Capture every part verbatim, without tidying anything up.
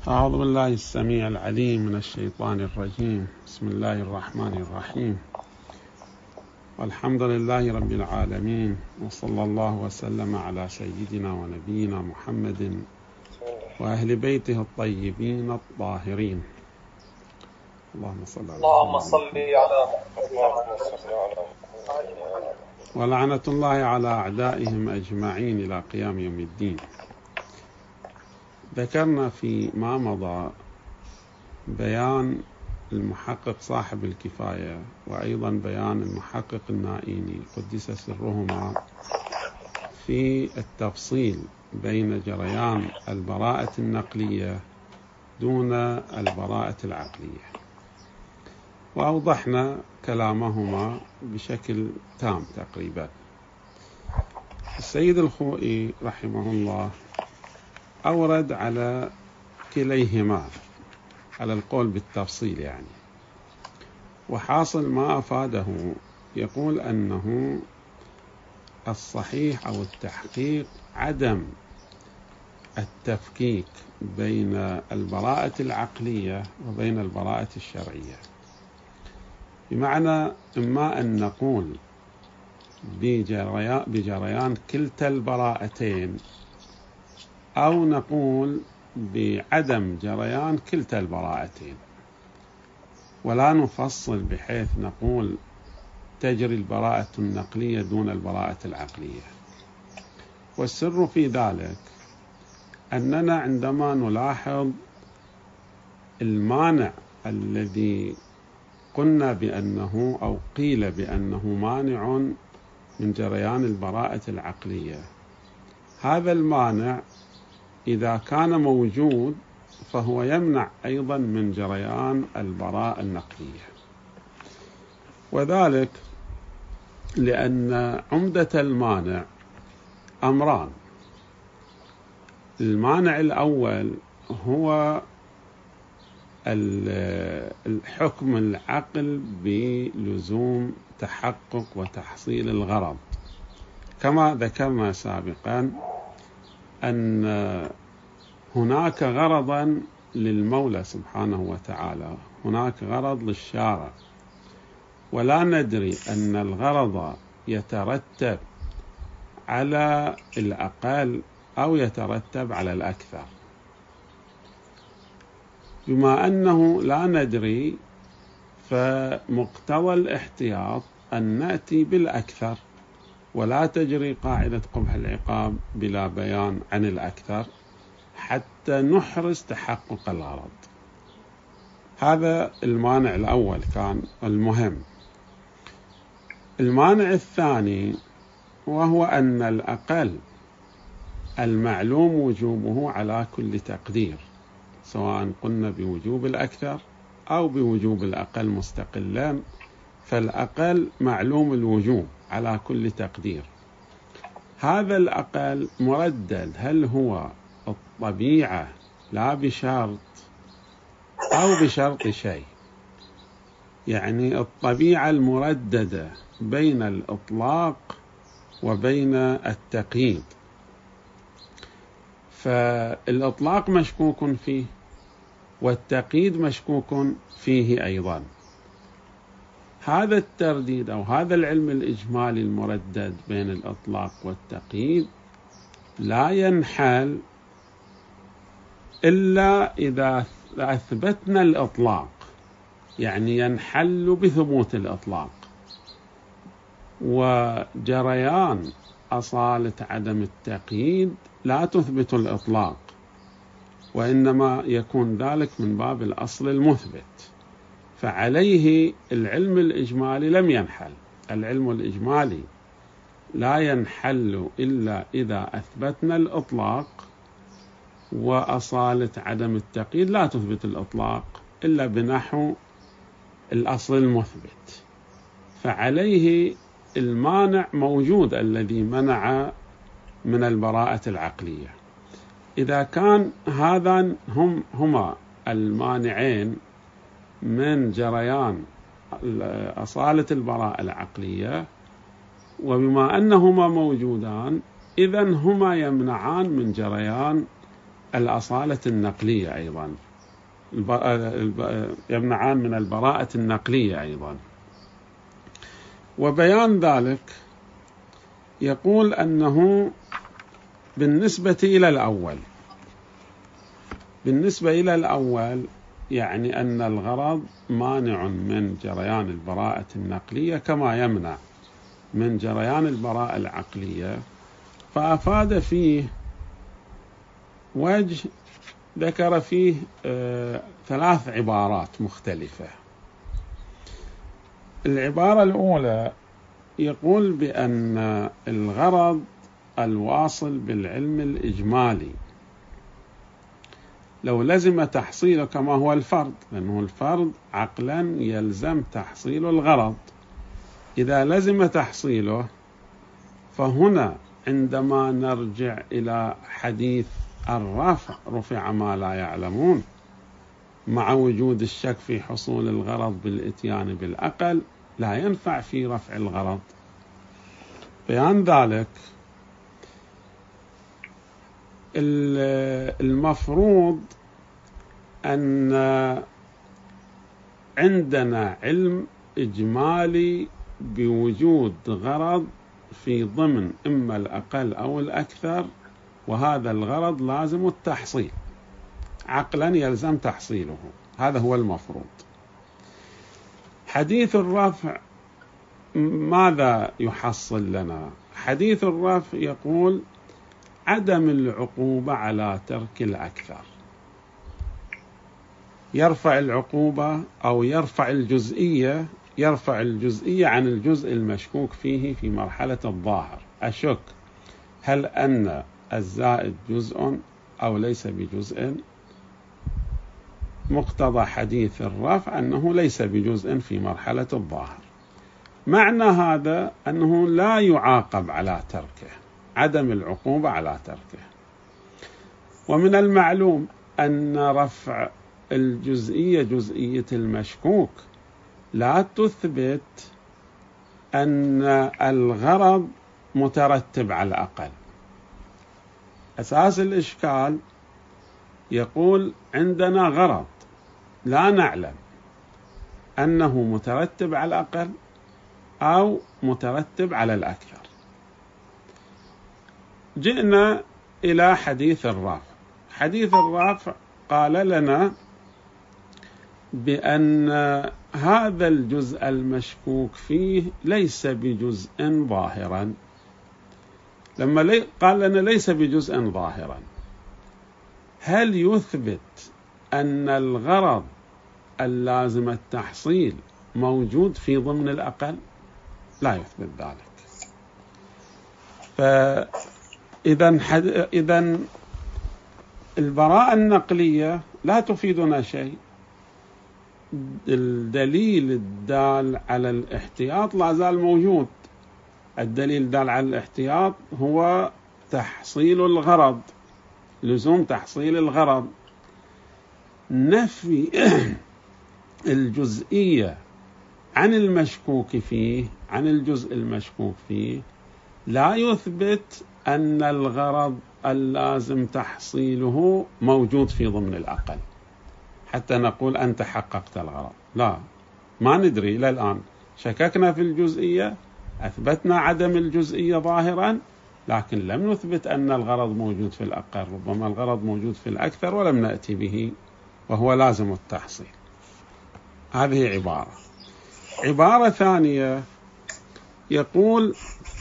أعوذ بالله السميع العليم من الشيطان الرجيم. بسم الله الرحمن الرحيم، والحمد لله رب العالمين، وصلى الله وسلم على سيدنا ونبينا محمد وأهل بيته الطيبين الطاهرين. اللهم صل على اللهم صل على محمد ولعنة الله على أعدائهم أجمعين إلى قيام يوم الدين. ذكرنا في ما مضى بيان المحقق صاحب الكفاية وأيضا بيان المحقق النائيني قدس سرهما في التفصيل بين جريان البراءة النقلية دون البراءة العقلية، وأوضحنا كلامهما بشكل تام تقريبا. السيد الخوئي رحمه الله أورد على كليهما على القول بالتفصيل يعني، وحاصل ما أفاده يقول أنه الصحيح أو التحقيق عدم التفكيك بين البراءة العقلية وبين البراءة الشرعية، بمعنى إما أن نقول بجريان كلتا البراءتين أو نقول بعدم جريان كلتا البراءتين، ولا نفصل بحيث نقول تجري البراءة النقلية دون البراءة العقلية. والسر في ذلك أننا عندما نلاحظ المانع الذي قلنا بأنه أو قيل بأنه مانع من جريان البراءة العقلية، هذا المانع إذا كان موجود فهو يمنع أيضا من جريان البراءة النقلية، وذلك لأن عمدة المانع أمران. المانع الأول هو الحكم العقل بلزوم تحقق وتحصيل الغرض، كما ذكرنا سابقا أن هناك غرضا للمولى سبحانه وتعالى، هناك غرض للشارع، ولا ندري أن الغرض يترتب على الأقل أو يترتب على الأكثر. بما أنه لا ندري فمقتضى الاحتياط أن نأتي بالأكثر، ولا تجري قاعدة قبح العقاب بلا بيان عن الأكثر حتى نحرز تحقق الغرض. هذا المانع الأول كان المهم. المانع الثاني وهو أن الأقل المعلوم وجوبه على كل تقدير، سواء قلنا بوجوب الأكثر أو بوجوب الأقل مستقلا، فالأقل معلوم الوجوب على كل تقدير. هذا الأقل مردد، هل هو الطبيعة لا بشرط أو بشرط شيء؟ يعني الطبيعة المرددة بين الإطلاق وبين التقييد، فالإطلاق مشكوك فيه والتقييد مشكوك فيه أيضا. هذا الترديد أو هذا العلم الإجمالي المردد بين الإطلاق والتقييد لا ينحل إلا إذا أثبتنا الإطلاق، يعني ينحل بثبوت الإطلاق، وجريان أصالة عدم التقييد لا تثبت الإطلاق، وإنما يكون ذلك من باب الأصل المثبت، فعليه العلم الإجمالي لم ينحل. العلم الإجمالي لا ينحل إلا إذا أثبتنا الإطلاق، وأصالة عدم التقييد لا تثبت الإطلاق إلا بنحو الأصل المثبت، فعليه المانع موجود الذي منع من البراءة العقلية. إذا كان هذان هم هما المانعين من جريان أصالة البراءة العقلية، وبما أنهما موجودان إذن هما يمنعان من جريان الأصالة النقلية أيضا، يمنعان من البراءة النقلية أيضا. وبيان ذلك يقول أنه بالنسبة إلى الأول بالنسبة إلى الأول يعني أن الغرض مانع من جريان البراءة النقلية كما يمنع من جريان البراءة العقلية، فأفاد فيه وجه ذكر فيه آه ثلاث عبارات مختلفة. العبارة الأولى يقول بأن الغرض الواصل بالعلم الإجمالي لو لزم تحصيله كما هو الفرض، لأنه الفرض عقلا يلزم تحصيل الغرض، إذا لزم تحصيله فهنا عندما نرجع إلى حديث الرفع رفع ما لا يعلمون مع وجود الشك في حصول الغرض بالإتيان بالأقل لا ينفع في رفع الغرض. بيان ذلك المفروض أن عندنا علم إجمالي بوجود غرض في ضمن إما الأقل أو الأكثر، وهذا الغرض لازم التحصيل، عقلا يلزم تحصيله، هذا هو المفروض. حديث الرفع ماذا يحصل لنا؟ حديث الرفع يقول عدم العقوبة على ترك الأكثر، يرفع العقوبة أو يرفع الجزئية يرفع الجزئية عن الجزء المشكوك فيه في مرحلة الظاهر. أشك هل أن الزائد جزء أو ليس بجزء، مقتضى حديث الرفع أنه ليس بجزء في مرحلة الظاهر. معنى هذا أنه لا يعاقب على تركه، عدم العقوبة على تركه. ومن المعلوم أن رفع الجزئية جزئية المشكوك لا تثبت أن الغرض مترتب على الأقل. أساس الإشكال يقول عندنا غرض لا نعلم أنه مترتب على الأقل أو مترتب على الأكثر. جئنا إلى حديث الرافع. حديث الرافع قال لنا بأن هذا الجزء المشكوك فيه ليس بجزء ظاهرا. لما لي قال لنا ليس بجزء ظاهرا، هل يثبت أن الغرض اللازم التحصيل موجود في ضمن الأقل؟ لا يثبت ذلك. فإذا حد... إذا البراءة النقلية لا تفيدنا شيء. الدليل الدال على الاحتياط لا زال موجود. الدليل الدال على الاحتياط هو تحصيل الغرض، لزوم تحصيل الغرض. نفي الجزئية عن المشكوك فيه، عن الجزء المشكوك فيه، لا يثبت أن الغرض اللازم تحصيله موجود في ضمن الأقل حتى نقول أنت حققت الغرض. لا، ما ندري إلى الآن. شككنا في الجزئية، أثبتنا عدم الجزئية ظاهرا، لكن لم نثبت أن الغرض موجود في الأقل. ربما الغرض موجود في الأكثر ولم نأتي به، وهو لازم التحصيل. هذه عبارة. عبارة ثانية يقول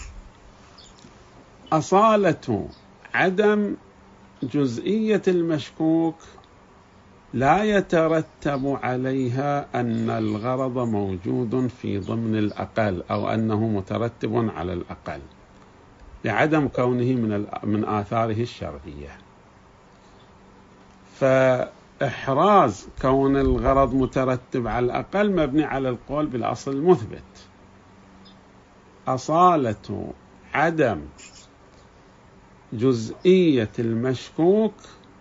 أصالة عدم جزئية المشكوك لا يترتب عليها أن الغرض موجود في ضمن الأقل أو أنه مترتب على الأقل، لعدم كونه من من آثاره الشرعية. فإحراز كون الغرض مترتب على الأقل مبني على القول بالأصل المثبت. أصالة عدم جزئية المشكوك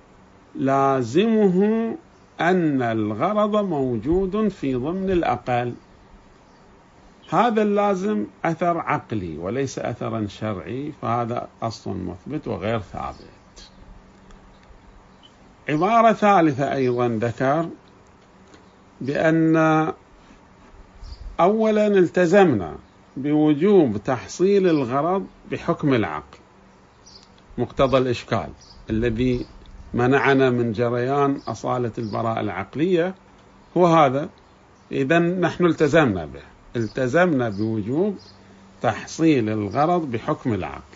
لازمه أن الغرض موجود في ضمن الأقل. هذا اللازم أثر عقلي وليس أثرا شرعي، فهذا أصل مثبت وغير ثابت. عبارة ثالثة أيضا ذكر بأن أولا التزمنا بوجوب تحصيل الغرض بحكم العقل، مقتضى الإشكال الذي منعنا من جريان أصالة البراءة العقلية هو هذا. إذن نحن التزمنا به، التزمنا بوجوب تحصيل الغرض بحكم العقل،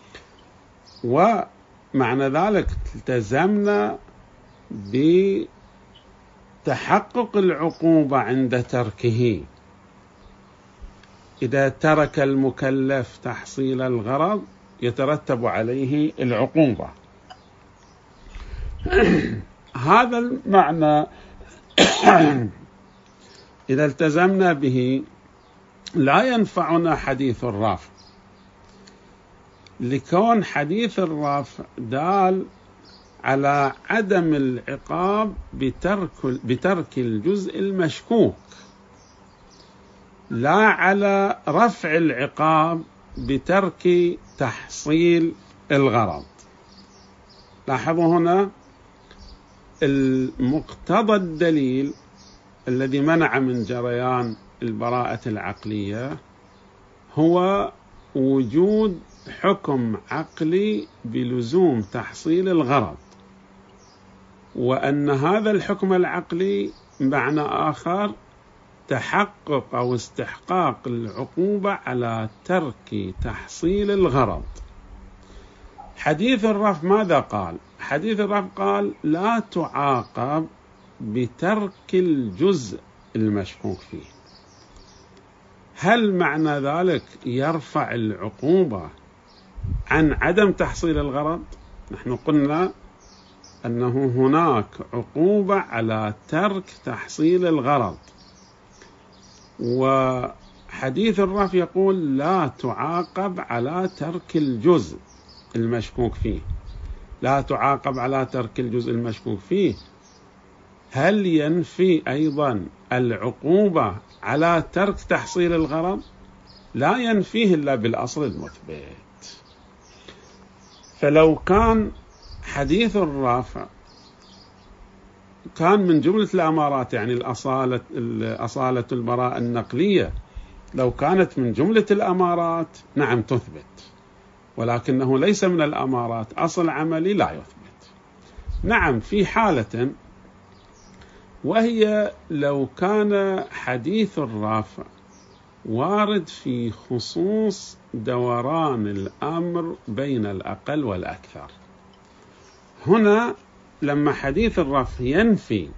ومعنى ذلك التزمنا بتحقق العقوبة عند تركه. إذا ترك المكلف تحصيل الغرض يترتب عليه العقوبة. هذا المعنى إذا التزمنا به لا ينفعنا حديث الرافع، لكون حديث الرافع دال على عدم العقاب بترك بترك الجزء المشكوك، لا على رفع العقاب بترك تحصيل الغرض. لاحظوا هنا المقتضى الدليل الذي منع من جريان البراءة العقلية هو وجود حكم عقلي بلزوم تحصيل الغرض، وأن هذا الحكم العقلي معنى آخر تحقق أو استحقاق العقوبة على ترك تحصيل الغرض. حديث الرفع ماذا قال؟ حديث الرفع قال لا تعاقب بترك الجزء المشكوك فيه. هل معنى ذلك يرفع العقوبة عن عدم تحصيل الغرض؟ نحن قلنا أنه هناك عقوبة على ترك تحصيل الغرض، وحديث الرفع يقول لا تعاقب على ترك الجزء المشكوك فيه. لا تعاقب على ترك الجزء المشكوك فيه، هل ينفي أيضا العقوبة على ترك تحصيل الغرض؟ لا ينفيه إلا بالأصل المثبت. فلو كان حديث الرافع كان من جملة الأمارات، يعني الأصالة, الأصالة البراءة النقلية، لو كانت من جملة الأمارات نعم تثبت، ولكنه ليس من الأمارات، أصل عملي لا يثبت. نعم في حالة، وهي لو كان حديث الرافع وارد في خصوص دوران الأمر بين الأقل والأكثر. هنا لما حديث الرفع ينفي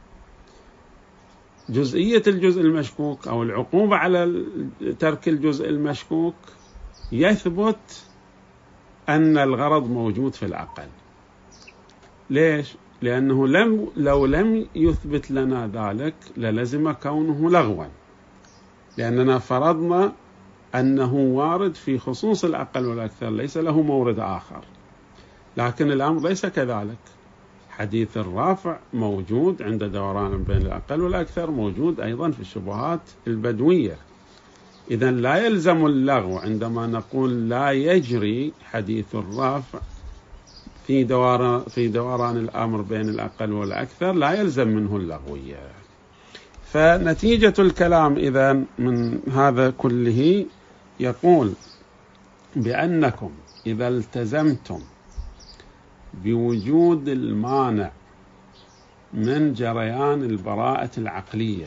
جزئية الجزء المشكوك أو العقوبة على ترك الجزء المشكوك، يثبت أن الغرض موجود في الأقل. ليش؟ لأنه لم لو لم يثبت لنا ذلك للزم كونه لغوا، لأننا فرضنا أنه وارد في خصوص الأقل والأكثر، ليس له مورد آخر. لكن الأمر ليس كذلك. حديث الرافع موجود عند دوران بين الأقل والأكثر، موجود أيضا في الشبهات البدوية. إذن لا يلزم اللغو عندما نقول لا يجري حديث الرافع في دوران في دوران الأمر بين الأقل والأكثر، لا يلزم منه اللغوية. فنتيجة الكلام إذن من هذا كله يقول بأنكم إذا التزمتم بوجود المانع من جريان البراءة العقلية،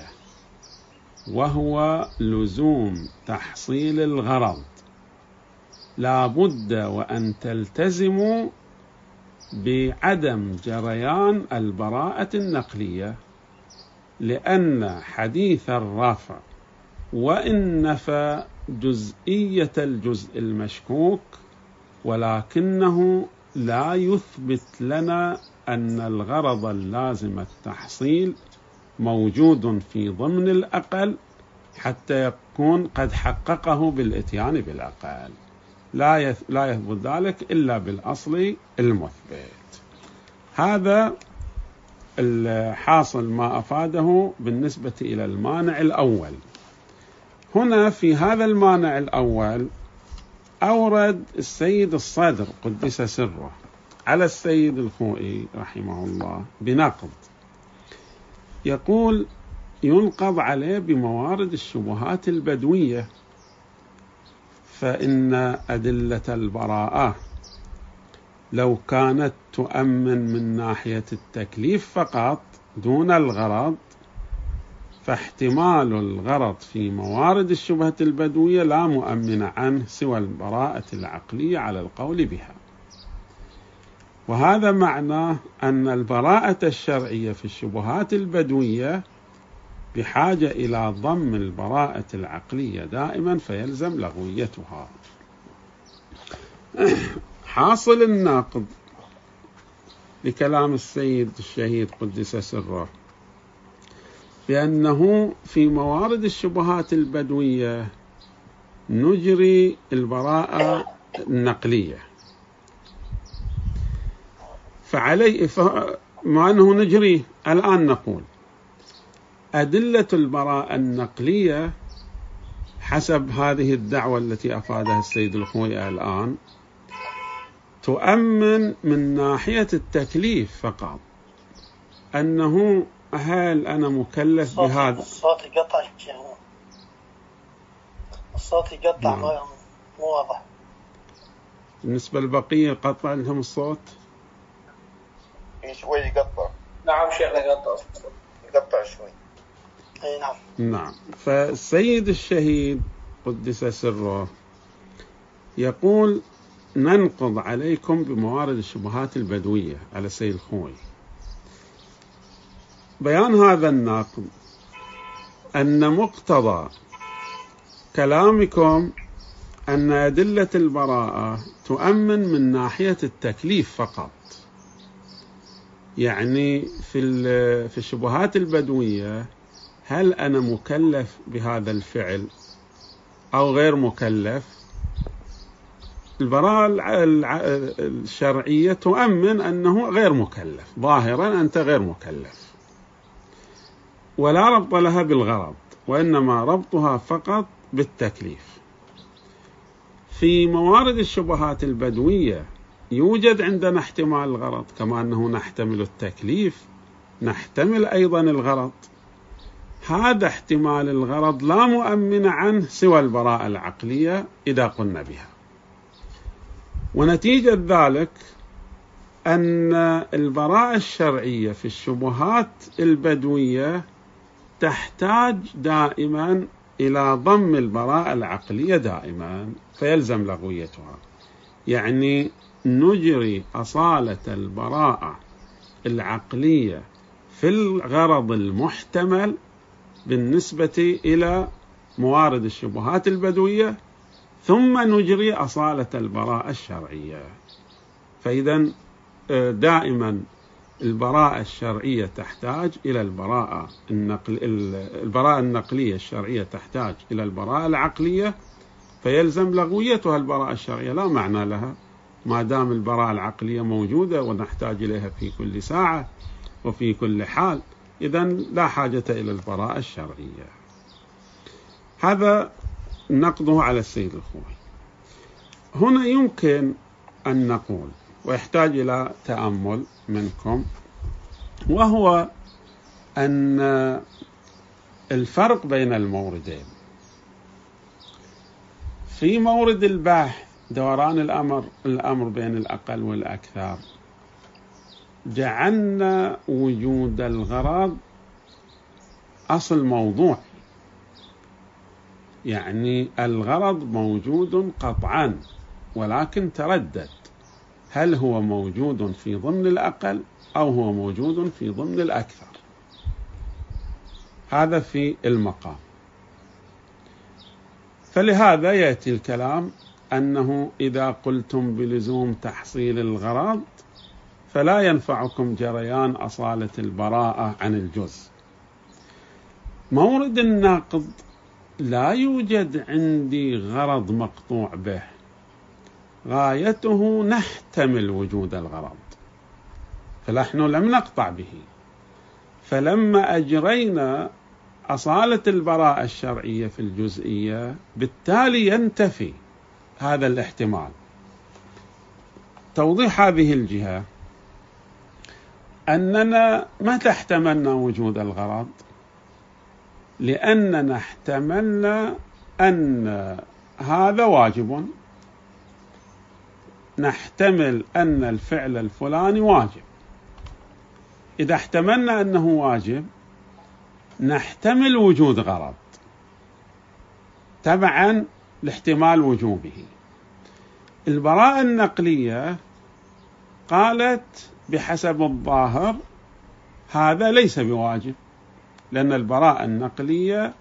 وهو لزوم تحصيل الغرض، لا بد وأن تلتزموا بعدم جريان البراءة النقلية، لأن حديث الرفع وإن نفى جزئية الجزء المشكوك، ولكنه لا يثبت لنا أن الغرض اللازم التحصيل موجود في ضمن الأقل حتى يكون قد حققه بالإتيان بالأقل. لا لا يثبت ذلك إلا بالأصل المثبت. هذا الحاصل ما أفاده بالنسبة إلى المانع الأول. هنا في هذا المانع الأول أورد السيد الصدر قدس سره على السيد الخوئي رحمه الله بنقض، يقول ينقض عليه بموارد الشبهات البدوية، فإن أدلة البراءة لو كانت تؤمن من ناحية التكليف فقط دون الغرض، فاحتمال الغرض في موارد الشبهة البدوية لا مؤمن عنه سوى البراءة العقلية على القول بها. وهذا معناه أن البراءة الشرعية في الشبهات البدوية بحاجة إلى ضم البراءة العقلية دائما، فيلزم لغويتها. حاصل الناقض لكلام السيد الشهيد قدس سره بأنه في موارد الشبهات البدوية نجري البراءة النقلية، فعلي ما أنه نجري الآن نقول أدلة البراءة النقلية حسب هذه الدعوة التي أفادها السيد الخوئي الآن تؤمن من ناحية التكليف فقط، أنه هل أنا مكلف بهذا. الصوت يقطع شيء، الصوت يقطع مو واضح. بالنسبة للبقية قطع لهم الصوت؟ شوي يقطع. نعم شيخنا يقطع يقطع شوي. اي نعم. نعم. فالسيد الشهيد قدس سره يقول ننقض عليكم بموارد الشبهات البدوية على السيد الخوئي. بيان هذا الناقض أن مقتضى كلامكم أن أدلة البراءة تؤمن من ناحية التكليف فقط، يعني في في الشبهات البدوية هل أنا مكلف بهذا الفعل أو غير مكلف؟ البراءة الشرعية تؤمن أنه غير مكلف، ظاهرا أنت غير مكلف، ولا ربط لها بالغرض، وإنما ربطها فقط بالتكليف. في موارد الشبهات البدوية يوجد عندنا احتمال الغرض، كما أنه نحتمل التكليف نحتمل أيضا الغرض. هذا احتمال الغرض لا مؤمن عنه سوى البراءة العقلية إذا قلنا بها. ونتيجة ذلك أن البراءة الشرعية في الشبهات البدوية تحتاج دائما إلى ضم البراءة العقلية دائما، فيلزم لغويتها. يعني نجري أصالة البراءة العقلية في الغرض المحتمل بالنسبة إلى موارد الشبهات البدوية، ثم نجري أصالة البراءة الشرعية. فإذا دائما البراءة الشرعية تحتاج إلى البراءة النقل البراءة النقلية الشرعية تحتاج إلى البراءة العقلية، فيلزم لغويتها البراءة الشرعية، لا معنى لها ما دام البراءة العقلية موجودة ونحتاج إليها في كل ساعة وفي كل حال، إذن لا حاجة إلى البراءة الشرعية. هذا نقضه على السيد الخوئي. هنا يمكن أن نقول ويحتاج إلى تأمل منكم، وهو أن الفرق بين الموردين في مورد البحث دوران الأمر الأمر بين الأقل والأكثر، جعلنا وجود الغرض أصل موضوع، يعني الغرض موجود قطعا، ولكن تردد هل هو موجود في ضمن الأقل أو هو موجود في ضمن الأكثر. هذا في المقام. فلهذا يأتي الكلام أنه إذا قلتم بلزوم تحصيل الغرض فلا ينفعكم جريان أصالة البراءة عن الجزء. مورد الناقض لا يوجد عندي غرض مقطوع به، غايته نحتمل وجود الغرض، فنحن لم نقطع به. فلما أجرينا أصالة البراءة الشرعية في الجزئية بالتالي ينتفي هذا الاحتمال. توضيح هذه الجهة أننا متى احتملنا وجود الغرض؟ لأننا احتملنا أن هذا واجب، نحتمل أن الفعل الفلاني واجب. إذا احتملنا أنه واجب نحتمل وجود غرض تبعا لاحتمال وجوبه. البراءة النقلية قالت بحسب الظاهر هذا ليس بواجب، لأن البراءة النقلية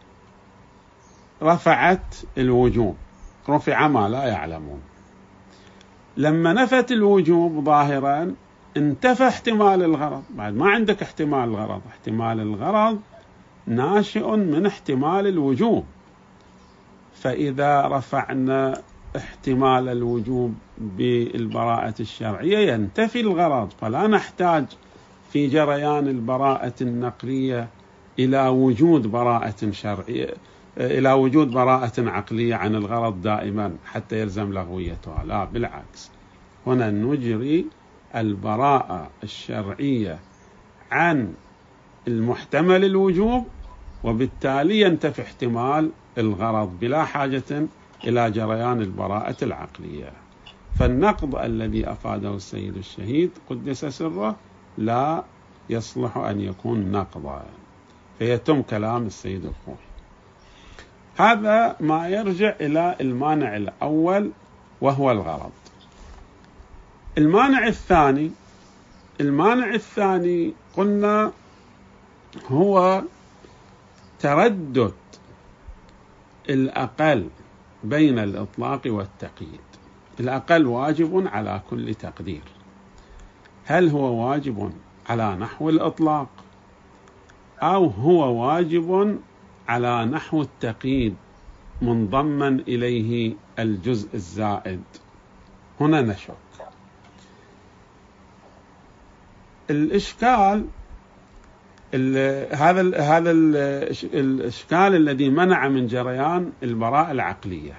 رفعت الوجوب، رفع ما لا يعلمون. لما نفت الوجوب ظاهرا انتفى احتمال الغرض، بعد ما عندك احتمال الغرض، احتمال الغرض ناشئ من احتمال الوجوب، فإذا رفعنا احتمال الوجوب بالبراءة الشرعية ينتفي الغرض، فلا نحتاج في جريان البراءة النقلية إلى وجود براءة شرعية، إلى وجود براءة عقلية عن الغرض دائما حتى يلزم لغويتها. لا، بالعكس، هنا نجري البراءة الشرعية عن المحتمل الوجوب، وبالتالي ينتفي احتمال الغرض بلا حاجة إلى جريان البراءة العقلية. فالنقض الذي أفاده السيد الشهيد قدس سره لا يصلح أن يكون نقضا، فيتم كلام السيد الخوئي. هذا ما يرجع إلى المانع الأول وهو الغرض. المانع الثاني المانع الثاني قلنا هو تردد الأقل بين الإطلاق والتقييد. الأقل واجب على كل تقدير، هل هو واجب على نحو الإطلاق أو هو واجب على نحو التقييد منضما إليه الجزء الزائد؟ هنا نشك. الإشكال هذا ال هذا ال الإشكال الذي منع من جريان البراءة العقلية.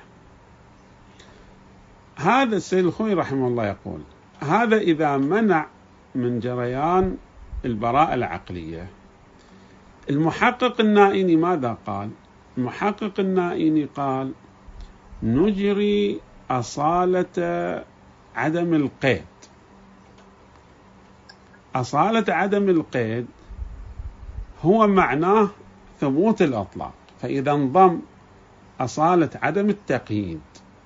هذا السيد الخوئي رحمه الله يقول هذا إذا منع من جريان البراءة العقلية. المحقق النائيني ماذا قال؟ المحقق النائيني قال نجري أصالة عدم القيد. أصالة عدم القيد هو معناه ثبوت الإطلاق، فإذا انضم أصالة عدم التقييد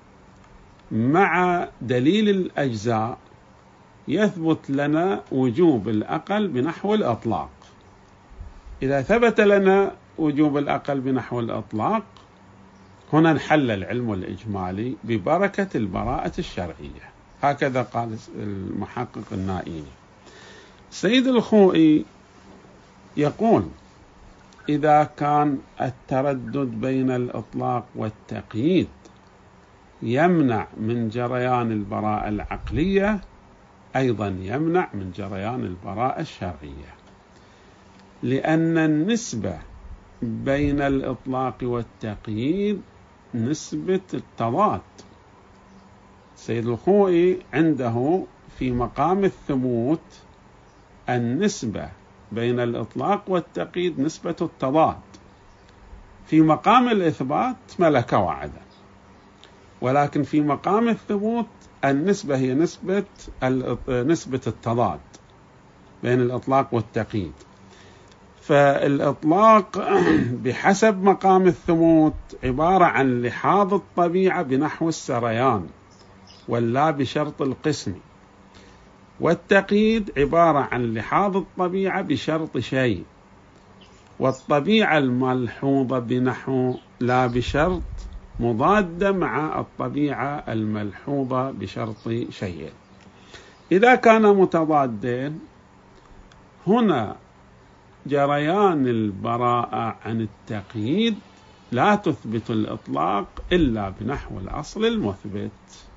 مع دليل الأجزاء يثبت لنا وجوب الأقل بنحو الإطلاق. إذا ثبت لنا وجوب الأقل بنحو الإطلاق هنا انحل العلم الإجمالي ببركة البراءة الشرعية. هكذا قال المحقق النائيني. السيد الخوئي يقول إذا كان التردد بين الإطلاق والتقييد يمنع من جريان البراءة العقلية، أيضا يمنع من جريان البراءة الشرعية، لأن النسبة بين الإطلاق والتقييد نسبة التضاد. السيد الخوئي عنده في مقام الثبوت النسبة بين الإطلاق والتقييد نسبة التضاد، في مقام الإثبات ملك وعدم، ولكن في مقام الثبوت النسبة هي نسبة نسبة التضاد بين الإطلاق والتقييد. فالإطلاق بحسب مقام الثبوت عبارة عن لحاظ الطبيعة بنحو السريان ولا بشرط القسم، والتقييد عبارة عن لحاظ الطبيعة بشرط شيء، والطبيعة الملحوظة بنحو لا بشرط مضادة مع الطبيعة الملحوظة بشرط شيء. إذا كان متضادين هنا جريان البراءة عن التقييد لا تثبت الإطلاق إلا بنحو الأصل المثبت،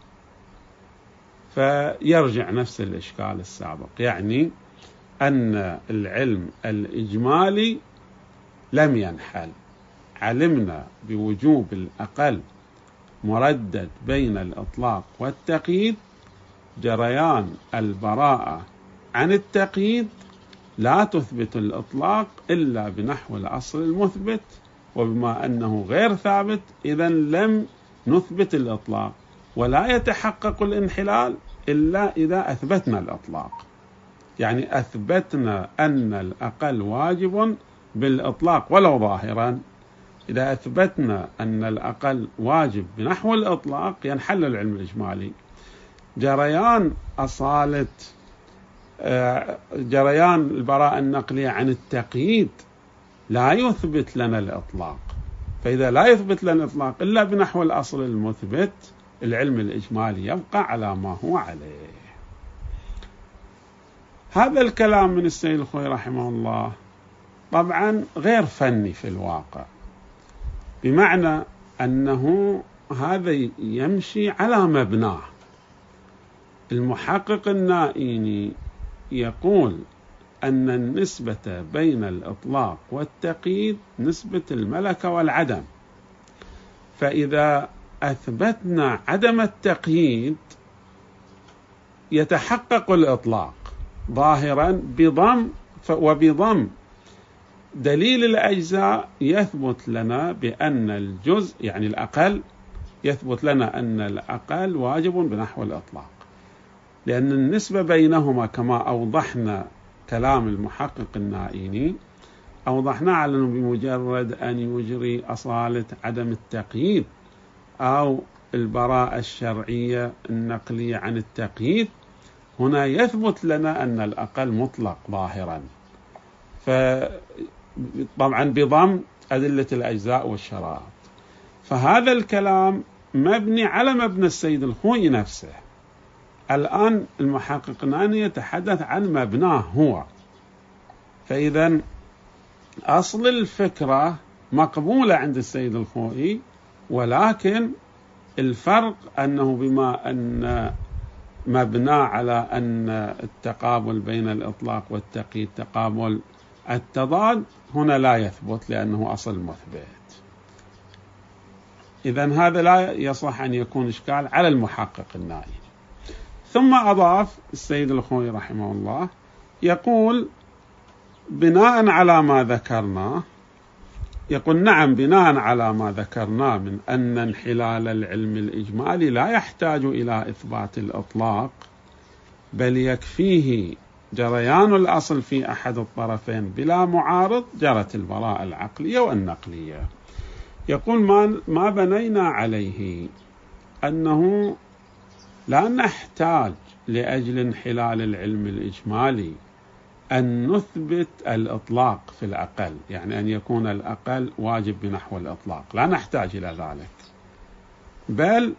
فيرجع نفس الإشكال السابق، يعني أن العلم الإجمالي لم ينحل. علمنا بوجوب الأقل مردد بين الإطلاق والتقييد جريان البراءة عن التقييد لا تثبت الإطلاق إلا بنحو الأصل المثبت، وبما أنه غير ثابت إذن لم نثبت الإطلاق، ولا يتحقق الانحلال إلا إذا أثبتنا الإطلاق. يعني أثبتنا أن الأقل واجب بالإطلاق ولو ظاهرا. إذا أثبتنا أن الأقل واجب بنحو الإطلاق ينحل العلم الإجمالي. جريان أصالة جريان البراءة النقلية عن التقييد لا يثبت لنا الإطلاق، فإذا لا يثبت لنا الإطلاق إلا بنحو الأصل المثبت العلم الإجمالي يبقى على ما هو عليه. هذا الكلام من السيد الخوئي رحمه الله طبعا غير فني في الواقع، بمعنى أنه هذا يمشي على مبناه. المحقق النائيني يقول أن النسبة بين الإطلاق والتقييد نسبة الملكة والعدم، فإذا أثبتنا عدم التقييد يتحقق الإطلاق ظاهرا بضم وبضم دليل الأجزاء يثبت لنا بأن الجزء يعني الأقل يثبت لنا أن الأقل واجب بنحو الإطلاق، لأن النسبة بينهما كما أوضحنا كلام المحقق النائيني أوضحنا على أنه بمجرد أن يجري أصالة عدم التقييد أو البراءة الشرعية النقلية عن التقييد هنا يثبت لنا أن الأقل مطلق ظاهرا، فطبعا بضم أدلة الأجزاء والشرائط. فهذا الكلام مبني على مبنى السيد الخوئي نفسه. الآن المحقق النائيني يتحدث عن مبناه هو، فإذا أصل الفكرة مقبولة عند السيد الخوئي، ولكن الفرق أنه بما أن مبناه على أن التقابل بين الإطلاق والتقييد تقابل التضاد هنا لا يثبت لأنه أصل مثبت. إذن هذا لا يصح أن يكون إشكال على المحقق النائيني. ثم أضاف السيد الخوئي رحمه الله يقول بناء على ما ذكرنا، يقول نعم بناء على ما ذكرنا من أن انحلال العلم الإجمالي لا يحتاج إلى إثبات الإطلاق، بل يكفيه جريان الأصل في أحد الطرفين بلا معارض، جرت البراءة العقلية والنقلية. يقول ما, ما بنينا عليه أنه لا نحتاج لأجل انحلال العلم الإجمالي أن نثبت الإطلاق في الأقل، يعني أن يكون الأقل واجب بنحو الإطلاق، لا نحتاج إلى ذلك، بل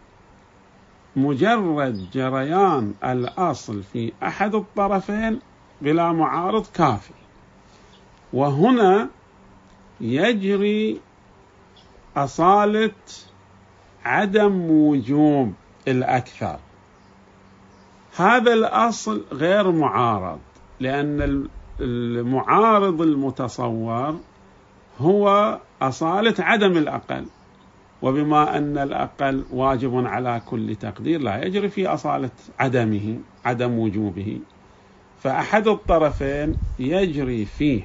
مجرد جريان الأصل في أحد الطرفين بلا معارض كافي. وهنا يجري أصالة عدم وجوب الأكثر. هذا الأصل غير معارض، لأن المعارض المتصور هو أصالة عدم الأقل، وبما أن الأقل واجب على كل تقدير لا يجري في أصالة عدمه عدم وجوبه، فأحد الطرفين يجري فيه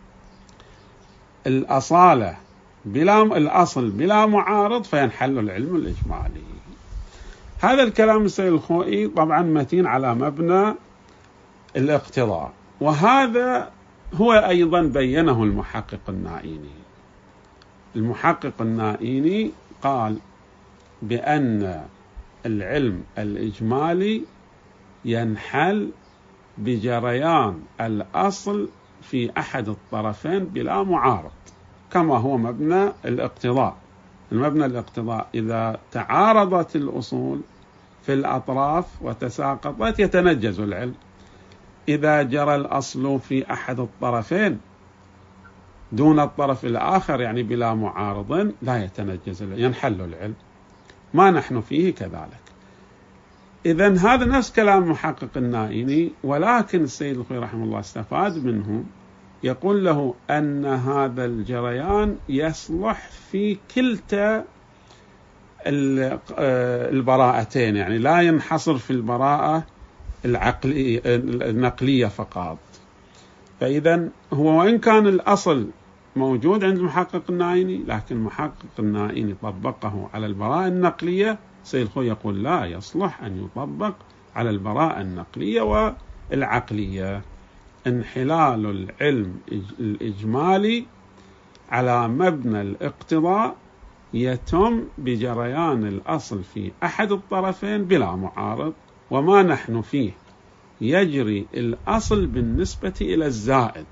الأصالة بلا الأصل بلا معارض فينحل العلم الإجمالي. هذا الكلام السيد الخوئي طبعا متين على مبنى الاقتضاء، وهذا هو أيضا بينه المحقق النائيني. المحقق النائيني قال بأن العلم الإجمالي ينحل بجريان الأصل في أحد الطرفين بلا معارض، كما هو مبنى الاقتضاء. المبنى الاقتضاء إذا تعارضت الأصول في الأطراف وتساقطت يتنجز العلم، إذا جرى الأصل في أحد الطرفين دون الطرف الآخر يعني بلا معارض لا يتنجز العلم، ينحل العلم. ما نحن فيه كذلك. إذن هذا نفس كلام محقق النائيني، ولكن السيد الخوئي رحمه الله استفاد منه، يقول له أن هذا الجريان يصلح في كلتا البراءتين، يعني لا ينحصر في البراءة العقلية النقلية فقط. فإذا هو وإن كان الأصل موجود عند المحقق النائيني، لكن المحقق النائيني طبقه على البراءة النقلية. سيد الخوي يقول لا يصلح أن يطبق على البراءة النقلية والعقلية. انحلال العلم الإجمالي على مبنى الاقتضاء يتم بجريان الأصل في أحد الطرفين بلا معارض، وما نحن فيه يجري الأصل بالنسبة إلى الزائد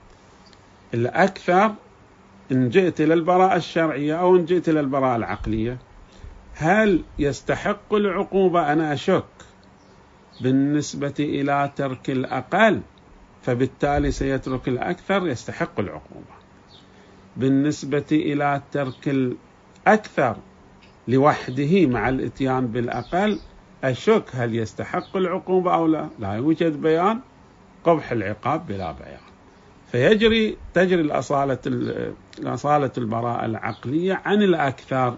الأكثر. إن جئت إلى البراءة الشرعية أو إن جئت إلى البراءة العقلية، هل يستحق العقوبة؟ أنا أشك. بالنسبة إلى ترك الأقل فبالتالي سيترك الأكثر، يستحق العقوبة. بالنسبة إلى ترك الأكثر لوحده مع الإتيان بالأقل، أشك هل يستحق العقوبة أو لا. لا يوجد بيان، قبح العقاب بلا بيان. فيجري تجري الأصالة الأصالة البراءة العقلية عن الأكثر.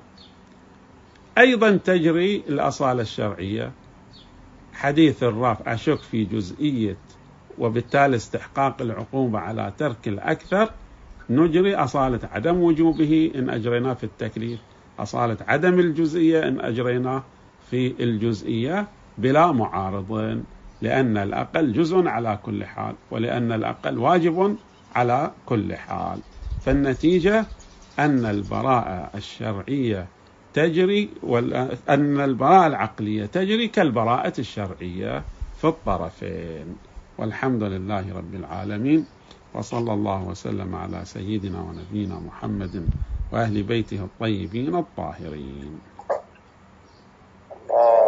أيضا تجري الأصالة الشرعية. حديث الرفع أشك في جزئية وبالتالي استحقاق العقوبة على ترك الأكثر، نجري أصالة عدم وجوبه إن أجريناه في التكليف، أصالة عدم الجزئية إن أجريناه في الجزئية بلا معارض، لأن الأقل جزء على كل حال، ولأن الأقل واجب على كل حال. فالنتيجة أن البراءة الشرعية تجري، وأن البراءة العقلية تجري كالبراءة الشرعية في الطرفين. والحمد لله رب العالمين، وصلى الله وسلم على سيدنا ونبينا محمد وأهل بيته الطيبين الطاهرين.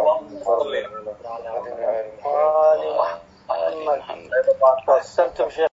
اللهم صل على محمد. أحسنتم شيخ.